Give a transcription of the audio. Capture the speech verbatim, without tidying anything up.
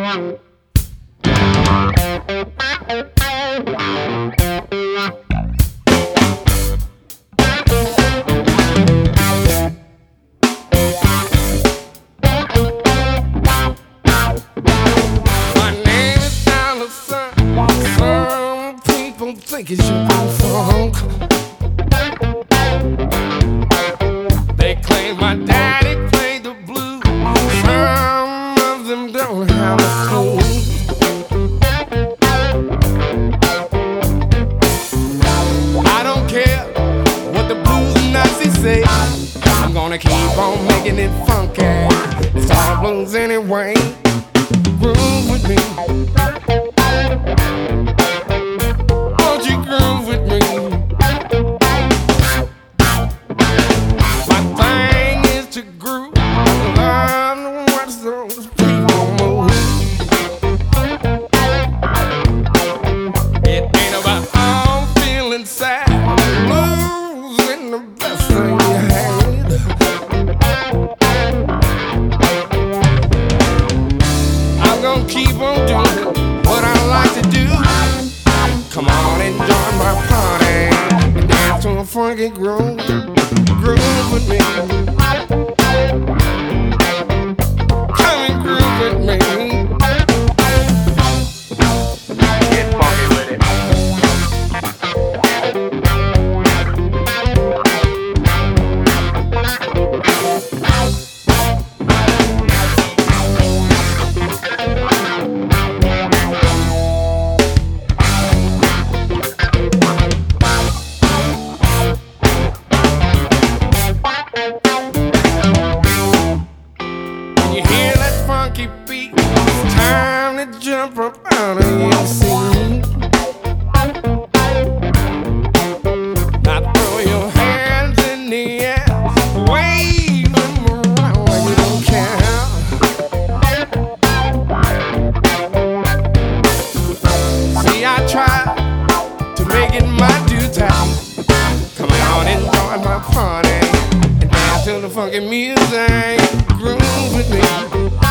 Think it's your funk. They claim my daddy played the blues. Some of them don't have a clue. I don't care what the blues Nazis say. I'm gonna keep on making it funky. It's all blues anyway. Groove with me. Keep on doing what I like to do. Come on and join my party and dance to a funky groove. Groove with me. Come and groove with me. Get funky with it. You hear that funky beat? It's time to jump up out of your seat. Now throw your hands in the air, wave them around like you don't care. See, I try to make it my duty. Come on and join my party and dance to the funky music. Groove with me.